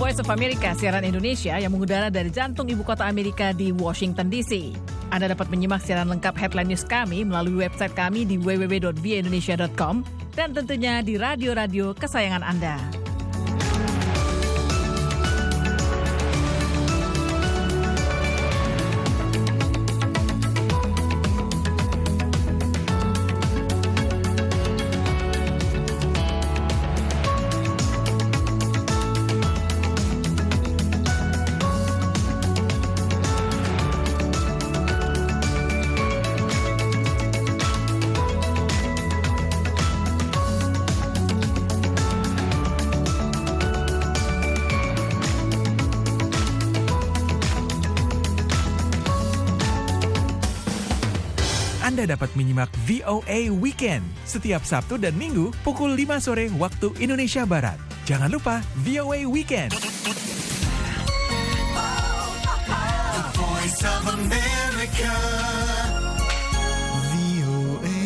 Voice of America, siaran Indonesia yang mengudara dari jantung ibu kota Amerika di Washington DC. Anda dapat menyimak siaran lengkap headline news kami melalui website kami di www.voaindonesia.com dan tentunya di radio-radio kesayangan Anda. Anda dapat menyimak VOA Weekend setiap Sabtu dan Minggu pukul 5 sore waktu Indonesia Barat. Jangan lupa VOA Weekend. The Voice of America. VOA.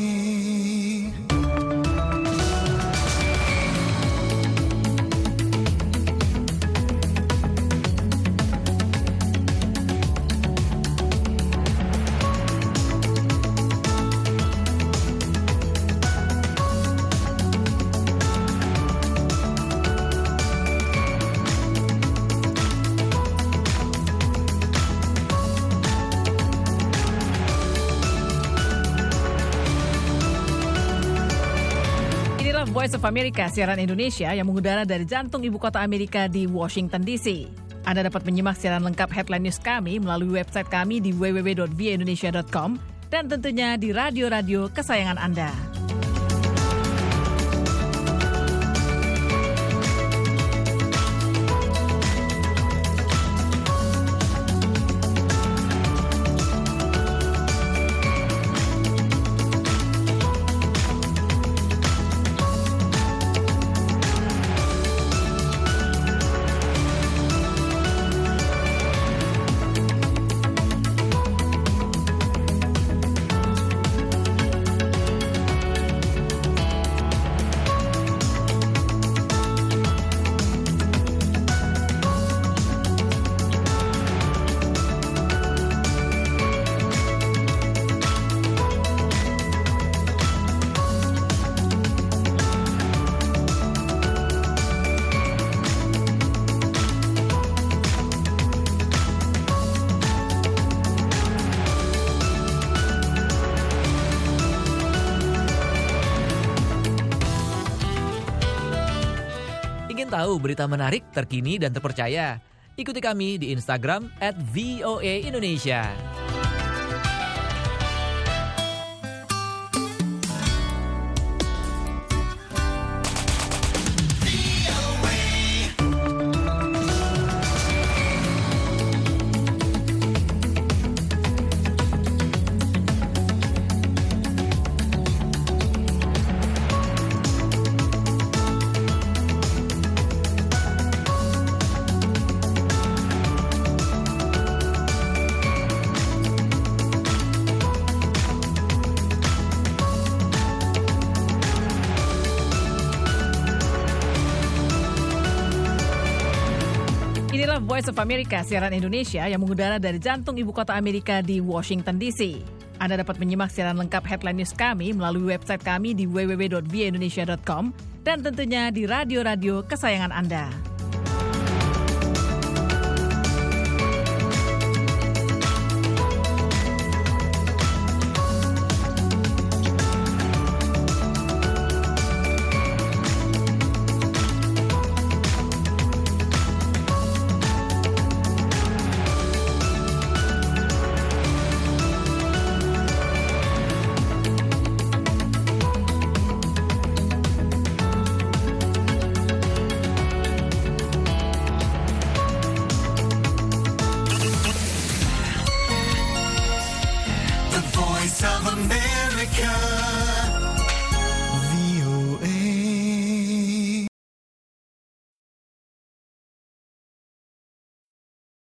Voice of America, siaran Indonesia yang mengudara dari jantung ibu kota Amerika di Washington DC. Anda dapat menyimak siaran lengkap headline news kami melalui website kami di www.voaindonesia.com dan tentunya di radio-radio kesayangan Anda. Tahu berita menarik, terkini, dan terpercaya? Ikuti kami di Instagram @VOA_Indonesia. Inilah Voice of America, siaran Indonesia yang mengudara dari jantung ibu kota Amerika di Washington DC. Anda dapat menyimak siaran lengkap headline news kami melalui website kami di www.voaindonesia.com dan tentunya di radio-radio kesayangan Anda.